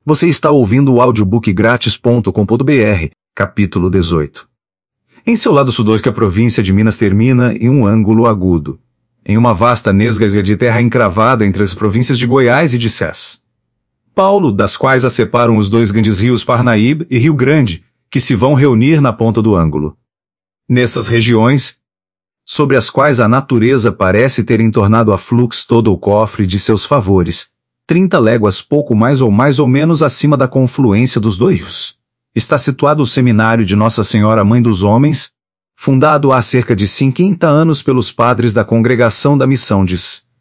Você está ouvindo o audiobookgratis.com.br, capítulo 18. Em seu lado sudoeste a província de Minas termina em um ângulo agudo, em uma vasta nesga de terra encravada entre as províncias de Goiás e de Cés. Paulo, das quais a separam os dois grandes rios Parnaíba e Rio Grande, que se vão reunir na ponta do ângulo. Nessas regiões, sobre as quais a natureza parece ter entornado a fluxo todo o cofre de seus favores, 30 léguas pouco mais ou menos acima da confluência dos dois rios, está situado o seminário de Nossa Senhora Mãe dos Homens, fundado há cerca de 50 anos pelos padres da Congregação da Missão de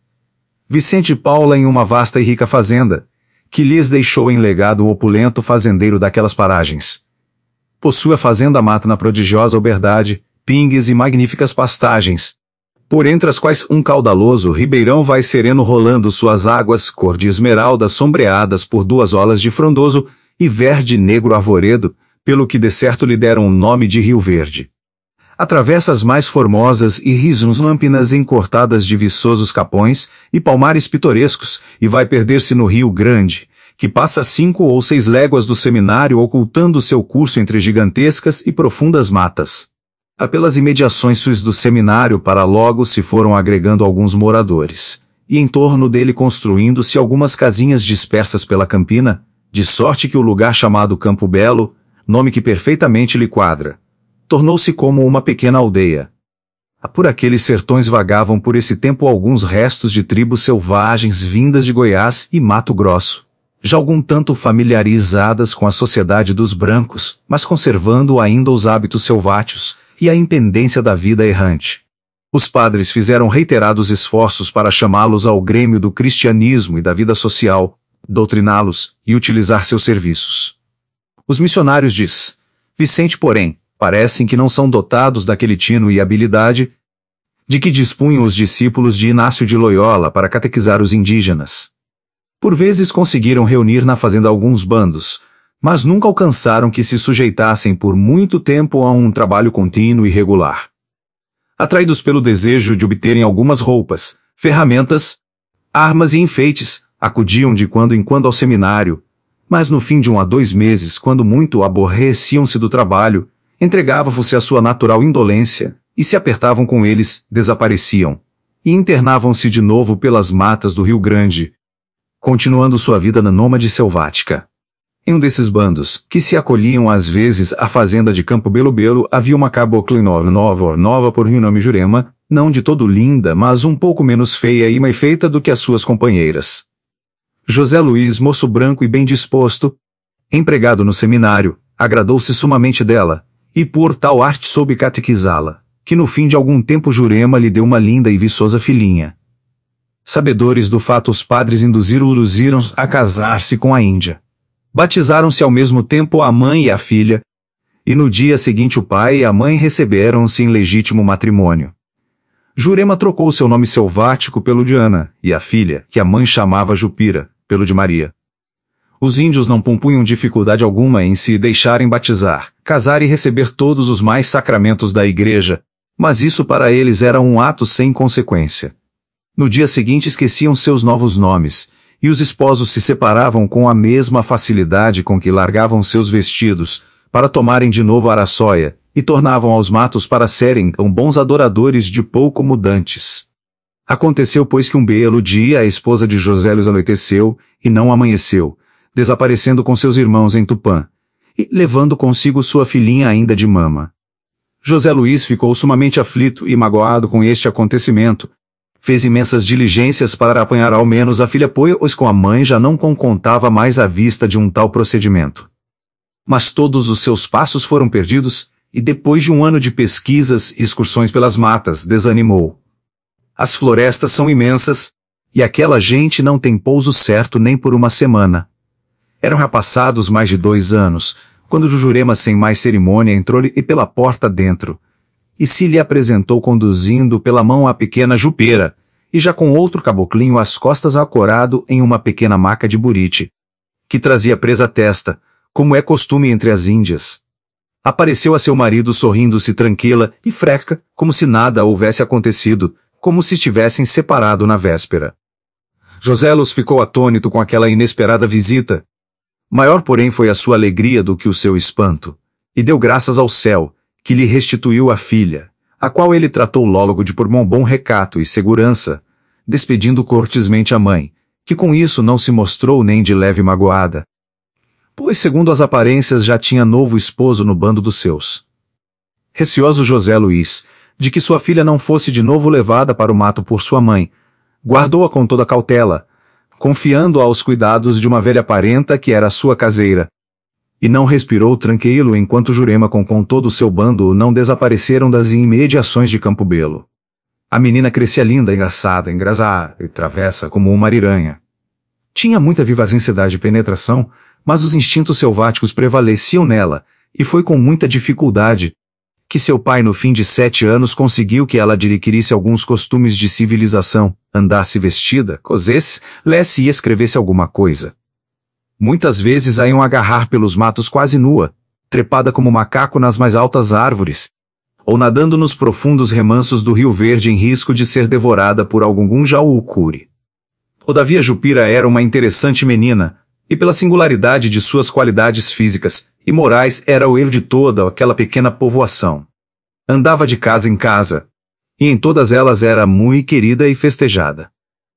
Vicente Paula em uma vasta e rica fazenda, que lhes deixou em legado o opulento fazendeiro daquelas paragens. Possui a fazenda mata na prodigiosa uberdade, pingues e magníficas pastagens, por entre as quais um caudaloso ribeirão vai sereno rolando suas águas cor de esmeralda sombreadas por duas olas de frondoso e verde negro arvoredo, pelo que de certo lhe deram o nome de Rio Verde. Atravessa as mais formosas e risonâmpinas encortadas de viçosos capões e palmares pitorescos e vai perder-se no Rio Grande, que passa 5 ou 6 léguas do seminário ocultando seu curso entre gigantescas e profundas matas. Pelas imediações do seminário para logo se foram agregando alguns moradores, e em torno dele construindo-se algumas casinhas dispersas pela campina, de sorte que o lugar chamado Campo Belo, nome que perfeitamente lhe quadra, tornou-se como uma pequena aldeia. Por aqueles sertões vagavam por esse tempo alguns restos de tribos selvagens vindas de Goiás e Mato Grosso, já algum tanto familiarizadas com a sociedade dos brancos, mas conservando ainda os hábitos selváticos e a impendência da vida errante. Os padres fizeram reiterados esforços para chamá-los ao grêmio do cristianismo e da vida social, doutriná-los e utilizar seus serviços. Os missionários de Vicente, porém, parecem que não são dotados daquele tino e habilidade de que dispunham os discípulos de Inácio de Loyola para catequizar os indígenas. Por vezes conseguiram reunir na fazenda alguns bandos, mas nunca alcançaram que se sujeitassem por muito tempo a um trabalho contínuo e regular. Atraídos pelo desejo de obterem algumas roupas, ferramentas, armas e enfeites, acudiam de quando em quando ao seminário, mas no fim de 1 a 2 meses, quando muito aborreciam-se do trabalho, entregavam-se à sua natural indolência, e se apertavam com eles, desapareciam, e internavam-se de novo pelas matas do Rio Grande, continuando sua vida na nômade selvática. Em um desses bandos, que se acolhiam às vezes à fazenda de Campo Belo, havia uma cabocla nova por nome Jurema, não de todo linda, mas um pouco menos feia e mais feita do que as suas companheiras. José Luiz, moço branco e bem disposto, empregado no seminário, agradou-se sumamente dela, e por tal arte soube catequizá-la, que no fim de algum tempo Jurema lhe deu uma linda e viçosa filhinha. Sabedores do fato, os padres induziram a casar-se com a índia. Batizaram-se ao mesmo tempo a mãe e a filha, e no dia seguinte o pai e a mãe receberam-se em legítimo matrimônio. Jurema trocou seu nome selvático pelo de Ana, e a filha, que a mãe chamava Jupira, pelo de Maria. Os índios não compunham dificuldade alguma em se deixarem batizar, casar e receber todos os mais sacramentos da igreja, mas isso para eles era um ato sem consequência. No dia seguinte esqueciam seus novos nomes, e os esposos se separavam com a mesma facilidade com que largavam seus vestidos, para tomarem de novo a araçóia, e tornavam aos matos para serem tão bons adoradores de pouco mudantes. Aconteceu, pois, que um belo dia a esposa de José Luiz anoiteceu, e não amanheceu, desaparecendo com seus irmãos em Tupã, e levando consigo sua filhinha ainda de mama. José Luiz ficou sumamente aflito e magoado com este acontecimento. Fez imensas diligências para apanhar ao menos a filha, pois com a mãe já não contava mais à vista de um tal procedimento. Mas todos os seus passos foram perdidos, e depois de 1 ano de pesquisas e excursões pelas matas, desanimou. As florestas são imensas, e aquela gente não tem pouso certo nem por uma semana. Eram já passados mais de 2 anos, quando Jurema sem mais cerimônia entrou-lhe pela porta dentro, e se lhe apresentou conduzindo pela mão a pequena Jupira, e já com outro caboclinho às costas acorado em uma pequena maca de burite, que trazia presa à testa, como é costume entre as índias. Apareceu a seu marido sorrindo-se tranquila e freca, como se nada houvesse acontecido, como se estivessem separado na véspera. José Luz ficou atônito com aquela inesperada visita, Maior, porém, foi a sua alegria do que o seu espanto, e deu graças ao céu, que lhe restituiu a filha, a qual ele tratou logo de por bom recato e segurança, despedindo cortesmente a mãe, que com isso não se mostrou nem de leve magoada, pois segundo as aparências já tinha novo esposo no bando dos seus. Receoso José Luís, de que sua filha não fosse de novo levada para o mato por sua mãe, guardou-a com toda cautela, confiando-a aos cuidados de uma velha parenta que era sua caseira. E não respirou tranquilo enquanto Jurema com todo o seu bando não desapareceram das imediações de Campo Belo. A menina crescia linda, engraçada, engraçada e travessa como uma ariranha. Tinha muita vivacidade e penetração, mas os instintos selváticos prevaleciam nela, e foi com muita dificuldade que seu pai no fim de 7 anos conseguiu que ela adquirisse alguns costumes de civilização, andasse vestida, cosesse, lesse e escrevesse alguma coisa. Muitas vezes a iam agarrar pelos matos quase nua, trepada como macaco nas mais altas árvores, ou nadando nos profundos remansos do Rio Verde em risco de ser devorada por algum jaucure. Todavia Jupira era uma interessante menina, e pela singularidade de suas qualidades físicas e morais era o erro de toda aquela pequena povoação. Andava de casa em casa, e em todas elas era muito querida e festejada.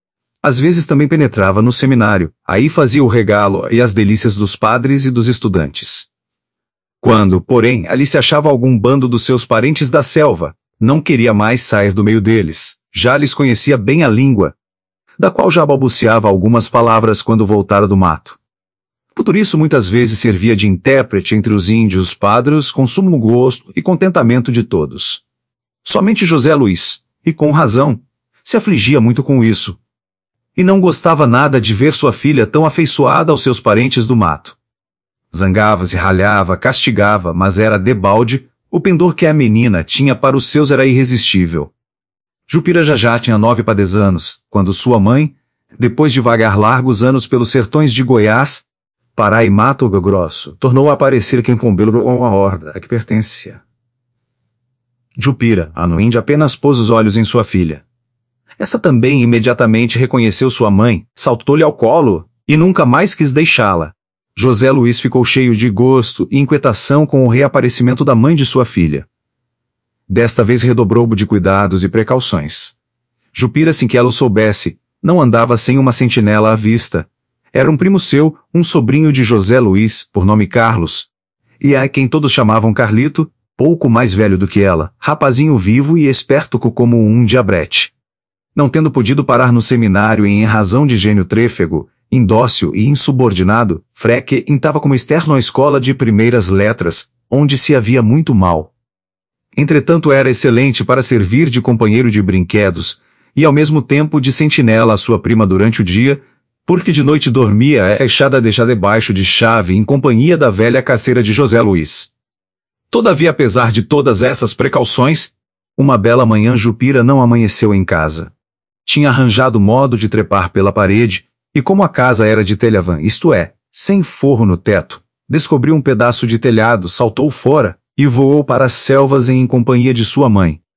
Às vezes também penetrava no seminário, aí fazia o regalo e as delícias dos padres e dos estudantes. Quando, porém, ali se achava algum bando dos seus parentes da selva, não queria mais sair do meio deles, já lhes conhecia bem a língua, da qual já balbuciava algumas palavras quando voltara do mato. Por isso muitas vezes servia de intérprete entre os índios padres com sumo gosto e contentamento de todos. Somente José Luís, e com razão, se afligia muito com isso, e não gostava nada de ver sua filha tão afeiçoada aos seus parentes do mato. Zangava-se, ralhava, castigava, mas era debalde, o pendor que a menina tinha para os seus era irresistível. Jupira já tinha 9 para 10 anos, quando sua mãe, depois de vagar largos anos pelos sertões de Goiás, Pará e Mato Grosso, tornou a aparecer quem com Belo uma horda a que pertencia. Jupira, a Índia, apenas pôs os olhos em sua filha. Essa também imediatamente reconheceu sua mãe, saltou-lhe ao colo, e nunca mais quis deixá-la. José Luís ficou cheio de gosto e inquietação com o reaparecimento da mãe de sua filha. Desta vez redobrou de cuidados e precauções. Jupira, sem que ela o soubesse, não andava sem uma sentinela à vista. Era um primo seu, um sobrinho de José Luís, por nome Carlos, e a quem todos chamavam Carlito, pouco mais velho do que ela, rapazinho vivo e esperto como um diabrete. Não tendo podido parar no seminário em razão de gênio trêfego, indócil e insubordinado, Freque estava como externo à escola de primeiras letras, onde se havia muito mal. Entretanto era excelente para servir de companheiro de brinquedos, e ao mesmo tempo de sentinela à sua prima durante o dia, porque de noite dormia deixada debaixo de chave em companhia da velha caseira de José Luís. Todavia, apesar de todas essas precauções, uma bela manhã Jupira não amanheceu em casa. Tinha arranjado modo de trepar pela parede, e como a casa era de telhavã, isto é, sem forro no teto, descobriu um pedaço de telhado, saltou fora, e voou para as selvas em companhia de sua mãe.